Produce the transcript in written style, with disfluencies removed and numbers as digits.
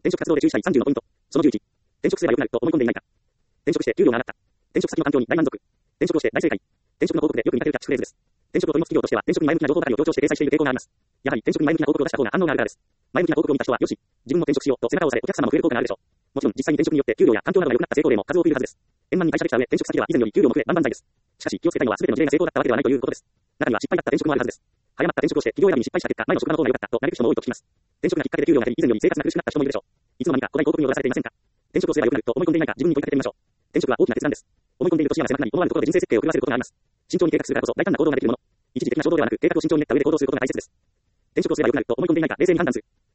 転職活動で注意したい30のポイント。その11。転職すれば良くなると思い込んでいないか。転職して給料が上がった。転職先の環境に大満足。転職をして大正解。転職の広告でよく見かけるキャッチフレーズです。転職を取り持つ企業としては、転職に前向きな情報ばかりを強調して掲載している傾向があります。やはり転職に前向きな広告を出した方が反応があるからです。前向きな広告を見た人は、よし、自分も転職しようと背中を押され、お客様も増える効果があるでしょう。もちろん、実際に転職によって給料や環境などが良くなった成功例も数多くいるはずです。円満に会社できた上、転職先では以前より給料も増え、万々歳です。しかし、気をつけたいのは全ての事例が成功だったわけではないということです。中には失敗だった転職もあるはずです。早まった転職をして企業選びに失敗した結果、前の職場の方が良かったと嘆く人も多いと聞きます。転職がきっかけで給料が減り、以前より生活が苦しくなった人もいるでしょう。いつの間にか古代広告に踊らされていませんか。転職をすれば良くなると思い込んでいないか自分に問いかけてみましょう。転職は大きな決断です。思い込んでいると視野が狭くなり、思わぬところで人生設計を狂わせることがあります。慎重に計画するからこそ大胆な行動ができるもの。一時的な衝動ではなく、計画を慎重に練った上で行動することが大切です。転職をすれば良くなると思い込んでいないか冷静に判断する。